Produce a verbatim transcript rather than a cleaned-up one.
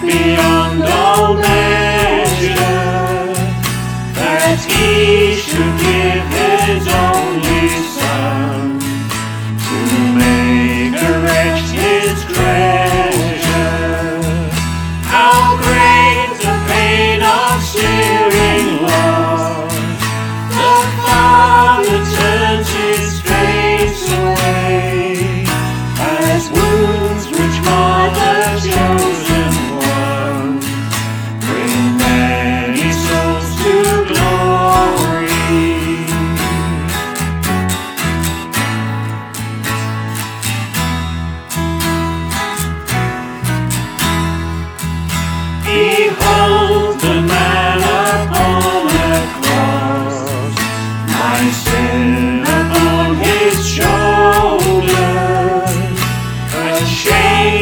beyond all measure, that He should give His only Son to make a wretch His treasure. How great the pain of searing loss! The Father turns His face away, as wounds which mar the chosen one bring many souls to glory. Behold the man upon the cross, my sin upon His shoulders, ashamed